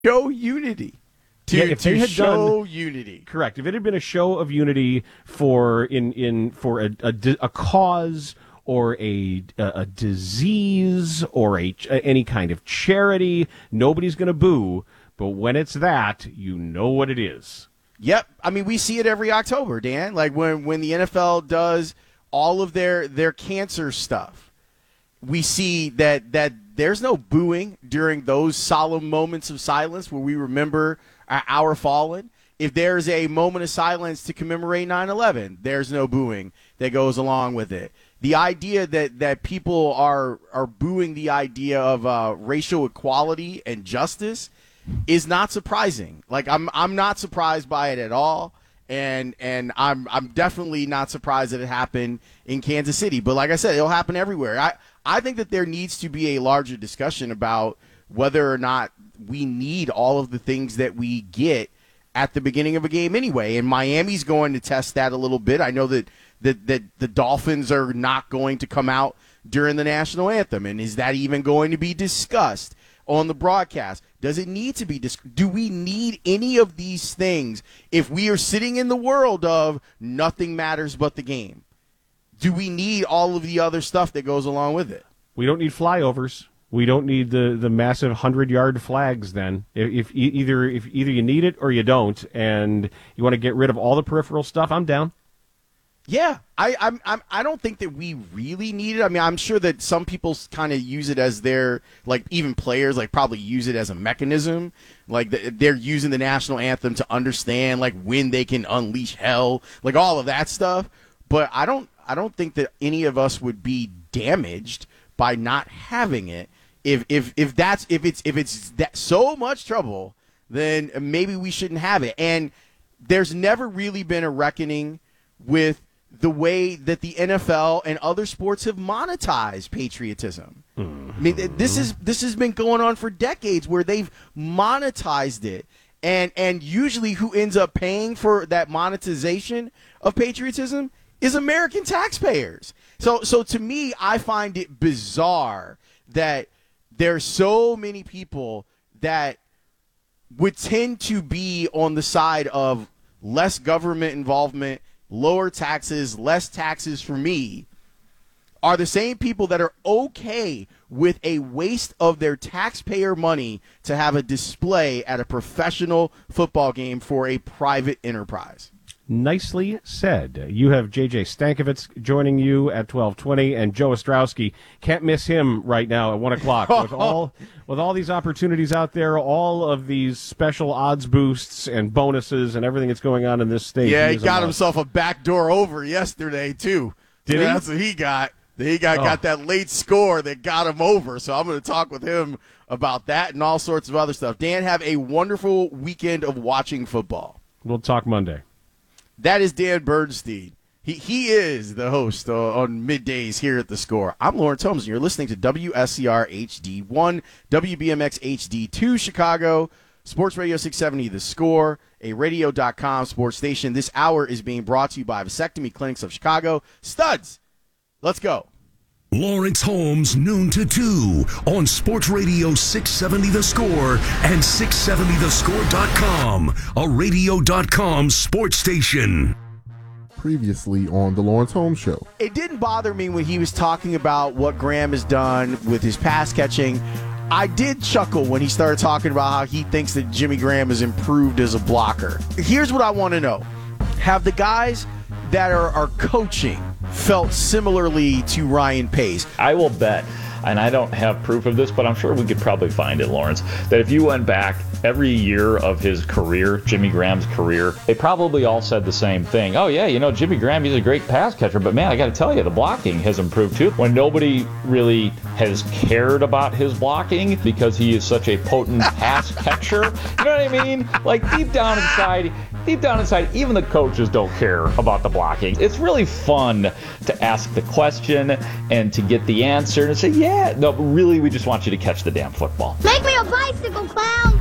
show unity. If they had show unity. Correct. If it had been a show of unity for a cause or a disease or any kind of charity, nobody's going to boo. But when it's that, you know what it is. Yep. I mean, we see it every October, Dan. Like when the NFL does all of their cancer stuff, we see that there's no booing during those solemn moments of silence where we remember our fallen. If there's a moment of silence to commemorate 9/11, there's no booing that goes along with it. The idea that people are booing the idea of racial equality and justice is not surprising. Like I'm not surprised by it at all, and I'm definitely not surprised that it happened in Kansas City. But like I said, it'll happen everywhere. I think that there needs to be a larger discussion about whether or not we need all of the things that we get at the beginning of a game anyway. And Miami's going to test that a little bit. I know that the Dolphins are not going to come out during the national anthem. And is that even going to be discussed on the broadcast? Does it need to be do we need any of these things if we are sitting in the world of nothing matters but the game? Do we need all of the other stuff that goes along with it? We don't need flyovers. We don't need the massive 100-yard flags then. If either you need it or you don't, and you want to get rid of all the peripheral stuff, I'm down. Yeah, I don't think that we really need it. I mean, I'm sure that some people kind of use it as their, like, even players, like, probably use it as a mechanism. Like, they're using the national anthem to understand, like, when they can unleash hell, like, all of that stuff. But I don't think that any of us would be damaged by not having it. If it's that so much trouble, then maybe we shouldn't have it. And there's never really been a reckoning with the way that the NFL and other sports have monetized patriotism. Mm-hmm. I mean, this has been going on for decades where they've monetized it. And usually who ends up paying for that monetization of patriotism is American taxpayers. So to me, I find it bizarre that there's so many people that would tend to be on the side of less government involvement, lower taxes, less taxes for me, are the same people that are okay with a waste of their taxpayer money to have a display at a professional football game for a private enterprise. Nicely said. You have J.J. Stankovitz joining you at 12:20, and Joe Ostrowski. Can't miss him right now at 1 o'clock. With all these opportunities out there, all of these special odds boosts and bonuses and everything that's going on in this state. Yeah, he got himself a backdoor over yesterday, too. Did he? That's what he got. Got that late score that got him over. So I'm going to talk with him about that and all sorts of other stuff. Dan, have a wonderful weekend of watching football. We'll talk Monday. That is Dan Bernstein. He is the host on middays here at The Score. I'm Lawrence Holmes, and you're listening to WSCR HD1, WBMX HD2 Chicago, Sports Radio 670 The Score, a radio.com sports station. This hour is being brought to you by Vasectomy Clinics of Chicago. Studs, let's go. Lawrence Holmes, noon to 2 on Sports Radio 670 The Score and 670thescore.com, a radio.com sports station. Previously on the Lawrence Holmes Show. It didn't bother me when he was talking about what Graham has done with his pass catching. I did chuckle when he started talking about how he thinks that Jimmy Graham has improved as a blocker. Here's what I want to know. Have the guys that are coaching felt similarly to Ryan Pace? I will bet, and I don't have proof of this, but I'm sure we could probably find it, Lawrence, that if you went back every year of his career, Jimmy Graham's career, they probably all said the same thing. Oh, yeah, Jimmy Graham, he's a great pass catcher, but man, I got to tell you, the blocking has improved too. When nobody really has cared about his blocking because he is such a potent pass catcher, you know what I mean? Like deep down inside, even the coaches don't care about the blocking. It's really fun to ask the question and to get the answer and say, yeah, no, but really, we just want you to catch the damn football. Make me a bicycle, clown!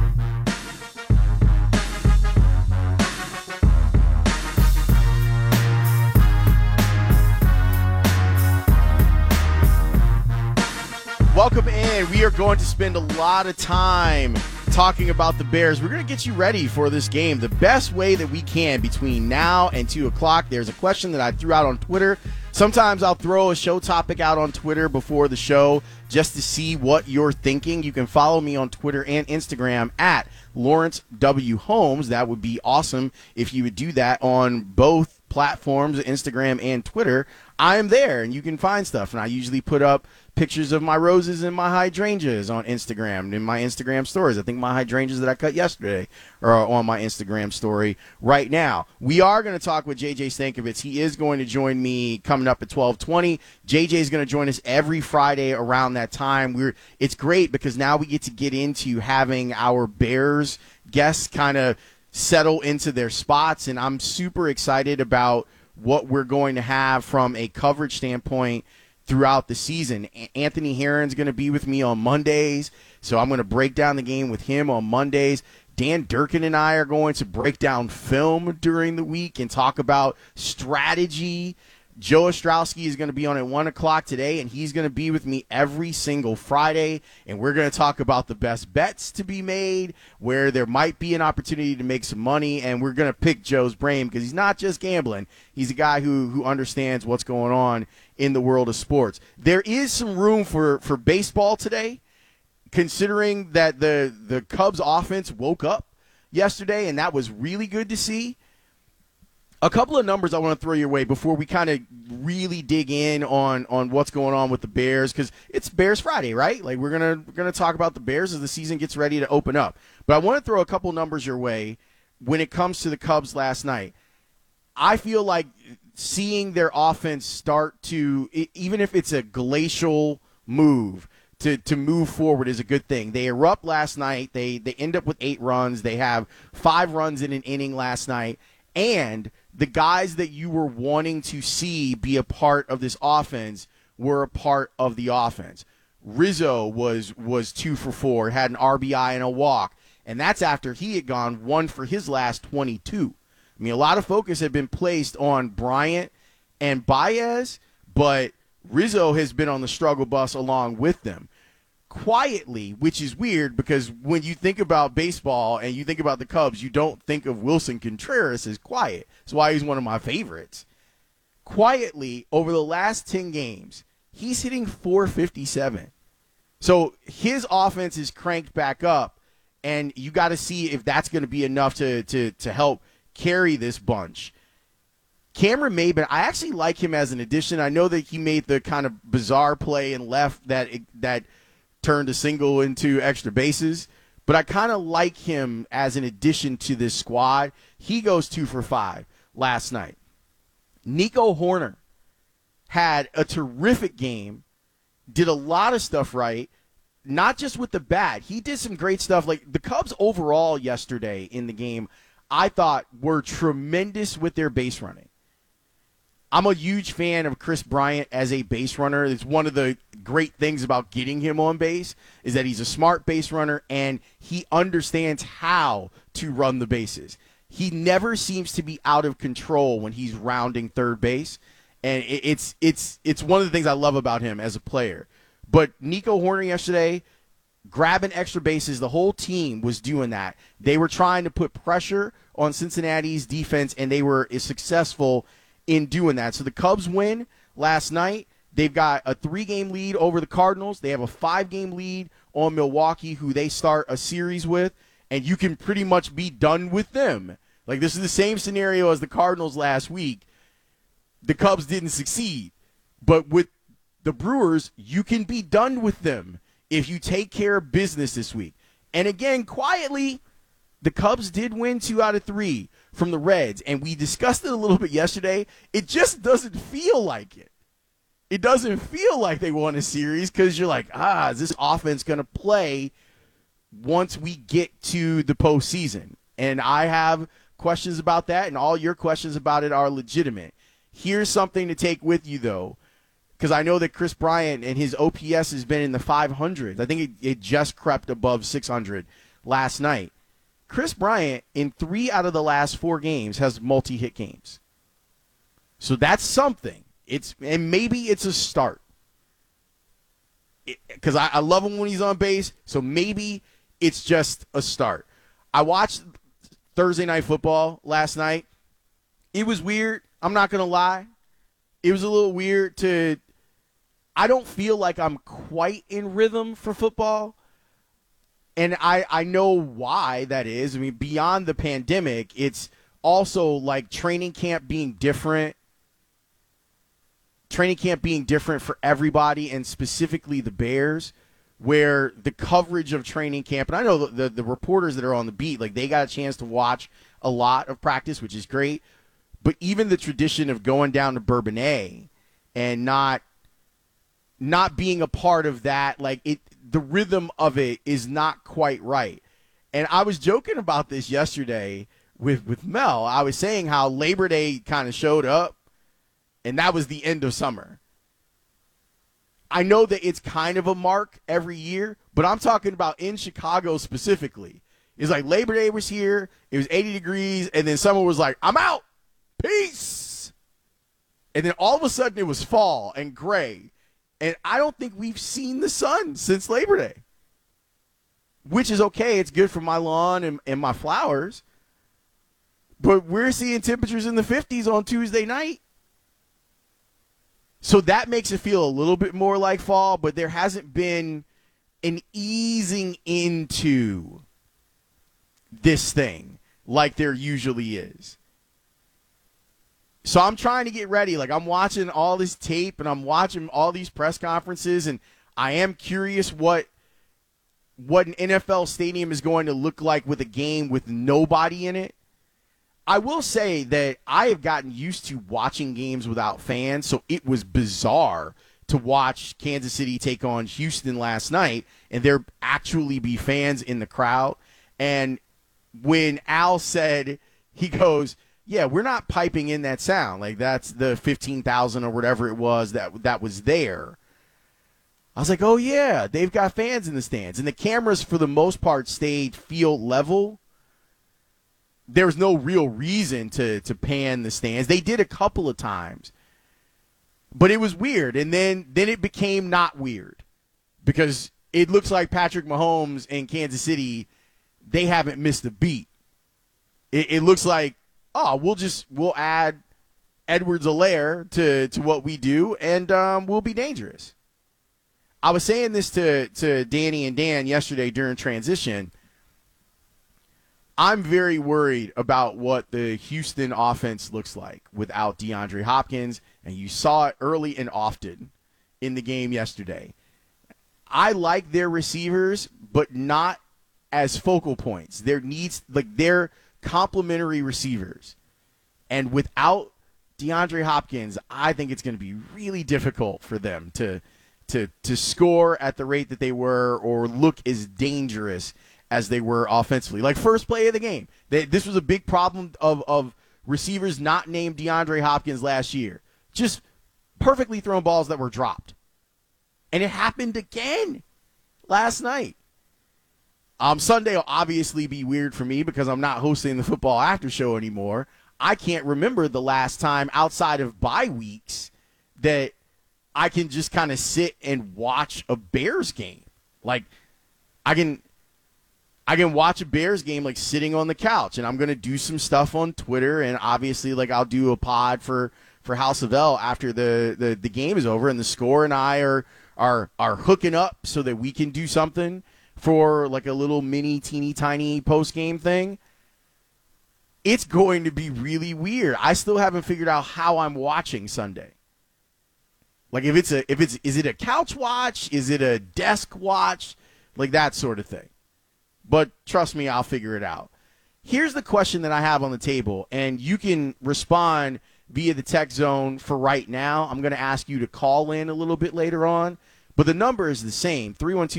Welcome in. We are going to spend a lot of time talking about the Bears. We're going to get you ready for this game the best way that we can between now and 2 o'clock. There's a question that I threw out on Twitter. Sometimes I'll throw a show topic out on Twitter before the show just to see what you're thinking. You can follow me on Twitter and Instagram at Lawrence W. Holmes. That would be awesome if you would do that on both platforms, Instagram and Twitter. I am there, and you can find stuff. And I usually put up pictures of my roses and my hydrangeas on Instagram, in my Instagram stories. I think my hydrangeas that I cut yesterday are on my Instagram story right now. We are going to talk with JJ Stankevitz. He is going to join me coming up at 12:20. JJ is going to join us every Friday around that time. It's great because now we get into having our Bears guests kind of settle into their spots, and I'm super excited about what we're going to have from a coverage standpoint throughout the season. Anthony Herron's going to be with me on Mondays, so I'm going to break down the game with him on Mondays. Dan Durkin and I are going to break down film during the week and talk about strategy. Joe Ostrowski is going to be on at 1 o'clock today, and he's going to be with me every single Friday, and we're going to talk about the best bets to be made, where there might be an opportunity to make some money, and we're going to pick Joe's brain because he's not just gambling. He's a guy who understands what's going on in the world of sports. There is some room for baseball today, considering that the Cubs offense woke up yesterday, and that was really good to see. A couple of numbers I want to throw your way before we kind of really dig in on what's going on with the Bears, because it's Bears Friday, right? Like we're gonna talk about the Bears as the season gets ready to open up. But I want to throw a couple numbers your way when it comes to the Cubs last night. I feel like seeing their offense start to, even if it's a glacial move, to move forward is a good thing. They erupt last night. They end up with 8 runs. They have 5 runs in an inning last night, and the guys that you were wanting to see be a part of this offense were a part of the offense. Rizzo was 2 for 4, had an RBI and a walk, and that's after he had gone 1 for his last 22. I mean, a lot of focus had been placed on Bryant and Baez, but Rizzo has been on the struggle bus along with them. Quietly, which is weird because when you think about baseball and you think about the Cubs, you don't think of Wilson Contreras as quiet. That's why he's one of my favorites. Quietly, over the last 10 games, he's hitting .457. So his offense is cranked back up, and you got to see if that's going to be enough to help carry this bunch. Cameron Maybin, I actually like him as an addition. I know that he made the kind of bizarre play and left that turned a single into extra bases, but I kind of like him as an addition to this squad. He goes 2 for 5 last night. Nico Hoerner had a terrific game, did a lot of stuff right, not just with the bat. He did some great stuff. Like the Cubs overall yesterday in the game, I thought were tremendous with their base running. I'm a huge fan of Chris Bryant as a base runner. It's one of the great things about getting him on base is that he's a smart base runner and he understands how to run the bases. He never seems to be out of control when he's rounding third base, and it's one of the things I love about him as a player. But Nico Hoerner yesterday, grabbing extra bases, the whole team was doing that. They were trying to put pressure on Cincinnati's defense, and they were successful in doing that. So the Cubs win last night. They've got a 3-game lead over the Cardinals. They have a 5-game lead on Milwaukee, who they start a series with, and you can pretty much be done with them. Like, this is the same scenario as the Cardinals last week. The Cubs didn't succeed. But with the Brewers, you can be done with them if you take care of business this week. And again, quietly, the Cubs did win 2 out of 3 from the Reds, and we discussed it a little bit yesterday. It just doesn't feel like it. It doesn't feel like they won a series because you're like, is this offense going to play once we get to the postseason? And I have questions about that, and all your questions about it are legitimate. Here's something to take with you, though, because I know that Chris Bryant and his OPS has been in the 500s. I think it just crept above 600 last night. Chris Bryant, in 3 out of the last 4 games, has multi-hit games. So that's something. And maybe it's a start. Because I love him when he's on base, so maybe it's just a start. I watched Thursday Night Football last night. It was weird. I'm not going to lie. It was a little weird I don't feel like I'm quite in rhythm for football. And I know why that is. I mean, beyond the pandemic, it's also like training camp being different. Training camp being different for everybody, and specifically the Bears, where the coverage of training camp, and I know the reporters that are on the beat, like they got a chance to watch a lot of practice, which is great. But even the tradition of going down to Bourbonnais and not being a part of that, like the rhythm of it is not quite right. And I was joking about this yesterday with Mel. I was saying how Labor Day kind of showed up, and that was the end of summer. I know that it's kind of a mark every year, but I'm talking about in Chicago specifically. It's like Labor Day was here, it was 80 degrees, and then someone was like, I'm out, peace. And then all of a sudden it was fall and gray. And I don't think we've seen the sun since Labor Day, which is okay. It's good for my lawn and my flowers. But we're seeing temperatures in the 50s on Tuesday night. So that makes it feel a little bit more like fall, but there hasn't been an easing into this thing like there usually is. So I'm trying to get ready. Like, I'm watching all this tape and I'm watching all these press conferences, and I am curious what an NFL stadium is going to look like with a game with nobody in it. I will say that I have gotten used to watching games without fans, so it was bizarre to watch Kansas City take on Houston last night and there actually be fans in the crowd. And when Al said, he goes, yeah, we're not piping in that sound. Like, that's the 15,000 or whatever it was that was there. I was like, oh, yeah, they've got fans in the stands. And the cameras, for the most part, stayed field level. There was no real reason to pan the stands. They did a couple of times. But it was weird. And then it became not weird. Because it looks like Patrick Mahomes and Kansas City, they haven't missed a beat. It looks like, oh, we'll add Edwards-Helaire to what we do, and we'll be dangerous. I was saying this to Danny and Dan yesterday during transition. I'm very worried about what the Houston offense looks like without DeAndre Hopkins, and you saw it early and often in the game yesterday. I like their receivers, but not as focal points. They're complementary receivers. And without DeAndre Hopkins, I think it's going to be really difficult for them to score at the rate that they were or look as dangerous as they were offensively. Like, first play of the game. This was a big problem of receivers not named DeAndre Hopkins last year. Just perfectly thrown balls that were dropped. And it happened again last night. Sunday will obviously be weird for me because I'm not hosting the football after show anymore. I can't remember the last time outside of bye weeks that I can just kind of sit and watch a Bears game. Like, I can watch a Bears game like sitting on the couch, and I'm going to do some stuff on Twitter, and obviously like I'll do a pod for House of L after the game is over, and the Score and I are hooking up so that we can do something for like a little mini teeny tiny post game thing. It's going to be really weird. I still haven't figured out how I'm watching Sunday. Like, is it a couch watch? Is it a desk watch? Like that sort of thing. But trust me, I'll figure it out. Here's the question that I have on the table, and you can respond via the text zone for right now. I'm going to ask you to call in a little bit later on, but the number is the same,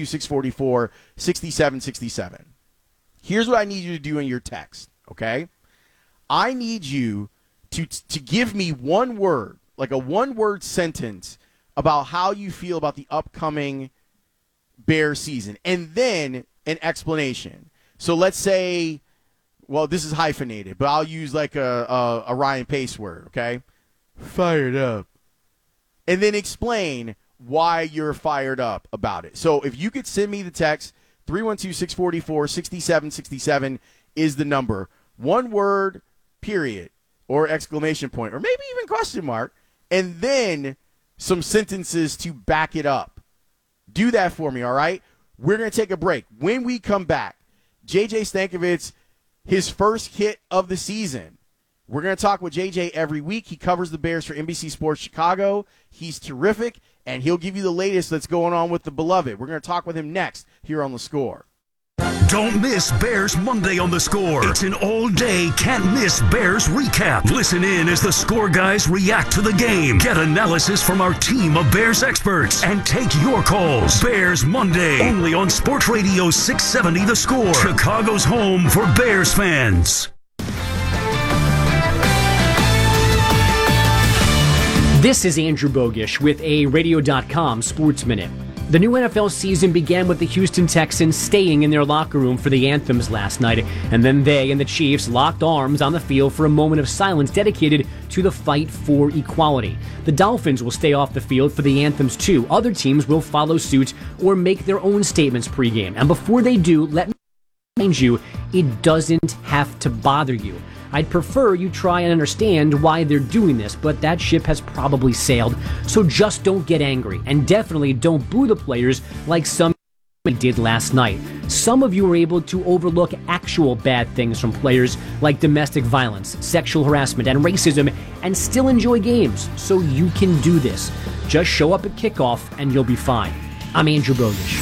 312-644-6767. Here's what I need you to do in your text, okay? I need you to give me one word, like a one-word sentence about how you feel about the upcoming Bears season, and then an explanation. So let's say, well, this is hyphenated, but I'll use like a Ryan Pace word, okay? Fired up. And then explain why you're fired up about it. So if you could send me the text, 312-644-6767 is the number. One word, period, or exclamation point, or maybe even question mark, and then some sentences to back it up. Do that for me, all right? We're going to take a break. When we come back, JJ Stankevitz, his first hit of the season. We're going to talk with JJ every week. He covers the Bears for NBC Sports Chicago. He's terrific, and he'll give you the latest that's going on with the beloved. We're going to talk with him next here on The Score. Don't miss Bears Monday on The Score. It's an all-day, can't-miss Bears recap. Listen in as the Score guys react to the game. Get analysis from our team of Bears experts and take your calls. Bears Monday, only on Sports Radio 670 The Score, Chicago's home for Bears fans. This is Andrew Bogish with a Radio.com Sports Minute. The new NFL season began with the Houston Texans staying in their locker room for the anthems last night, and then they and the Chiefs locked arms on the field for a moment of silence dedicated to the fight for equality. The Dolphins will stay off the field for the anthems too. Other teams will follow suit or make their own statements pregame. And before they do, let me remind you, it doesn't have to bother you. I'd prefer you try and understand why they're doing this, but that ship has probably sailed. So just don't get angry, and definitely don't boo the players like some did last night. Some of you were able to overlook actual bad things from players like domestic violence, sexual harassment, and racism, and still enjoy games. So you can do this. Just show up at kickoff and you'll be fine. I'm Andrew Bogish.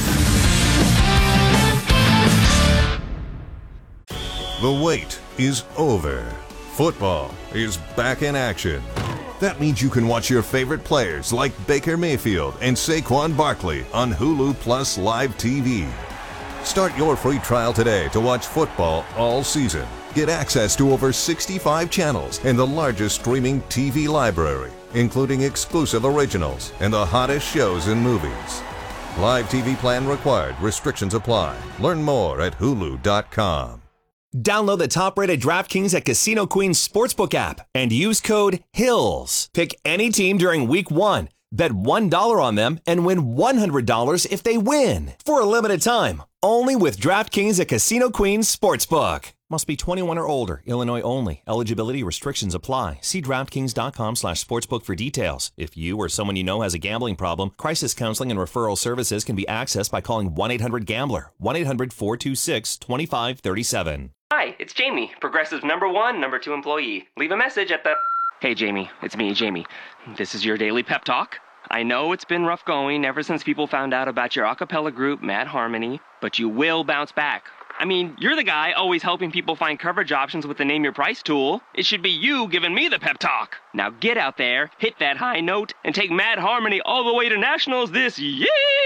The wait is over. Football is back in action. That means you can watch your favorite players like Baker Mayfield and Saquon Barkley on Hulu Plus Live TV. Start your free trial today to watch football all season. Get access to over 65 channels and the largest streaming TV library, including exclusive originals and the hottest shows and movies. Live TV plan required. Restrictions apply. Learn more at Hulu.com. Download the top-rated DraftKings at Casino Queen's Sportsbook app and use code HILLS. Pick any team during Week 1. Bet $1 on them and win $100 if they win. For a limited time, only with DraftKings at Casino Queen's Sportsbook. Must be 21 or older. Illinois only. Eligibility restrictions apply. See DraftKings.com/sportsbook for details. If you or someone you know has a gambling problem, crisis counseling and referral services can be accessed by calling 1-800-GAMBLER. 1-800-426-2537. Hi, it's Jamie, Progressive's #1, #2 employee. Leave a message at the... Hey, Jamie, it's me, Jamie. This is your daily pep talk. I know it's been rough going ever since people found out about your a cappella group, Mad Harmony, but you will bounce back. I mean, you're the guy always helping people find coverage options with the Name Your Price tool. It should be you giving me the pep talk. Now get out there, hit that high note, and take Mad Harmony all the way to nationals this year!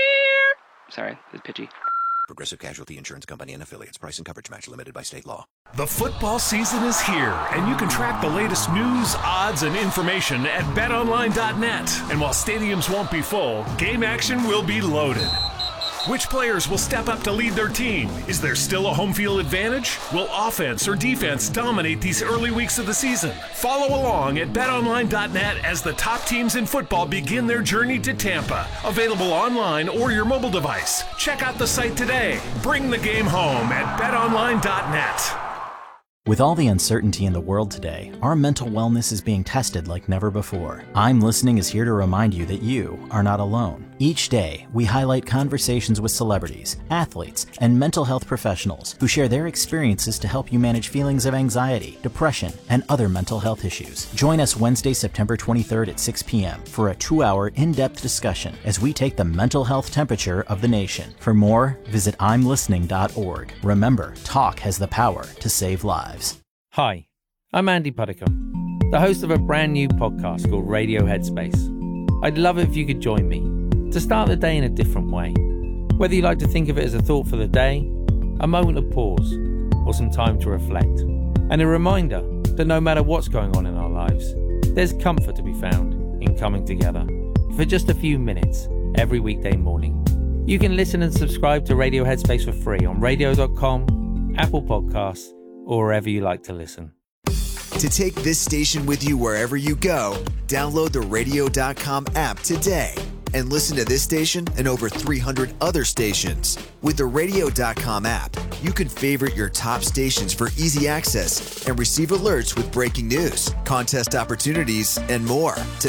Sorry, it's pitchy. Progressive Casualty Insurance Company and Affiliates. Price and coverage match limited by state law. The football season is here, and you can track the latest news, odds, and information at betonline.net. And while stadiums won't be full, game action will be loaded. Which players will step up to lead their team? Is there still a home field advantage? Will offense or defense dominate these early weeks of the season? Follow along at betonline.net as the top teams in football begin their journey to Tampa. Available online or your mobile device. Check out the site today. Bring the game home at betonline.net. With all the uncertainty in the world today, our mental wellness is being tested like never before. I'm Listening is here to remind you that you are not alone. Each day, we highlight conversations with celebrities, athletes, and mental health professionals who share their experiences to help you manage feelings of anxiety, depression, and other mental health issues. Join us Wednesday, September 23rd at 6 p.m. for a 2-hour in-depth discussion as we take the mental health temperature of the nation. For more, visit imlistening.org. Remember, talk has the power to save lives. Hi, I'm Andy Puddicombe, the host of a brand new podcast called Radio Headspace. I'd love it if you could join me to start the day in a different way. Whether you like to think of it as a thought for the day, a moment of pause, or some time to reflect. And a reminder that no matter what's going on in our lives, there's comfort to be found in coming together for just a few minutes every weekday morning. You can listen and subscribe to Radio Headspace for free on radio.com, Apple Podcasts, or wherever you like to listen. To take this station with you wherever you go, download the radio.com app today. and listen to this station and over 300 other stations. With the Radio.com app, you can favorite your top stations for easy access and receive alerts with breaking news, contest opportunities, and more. To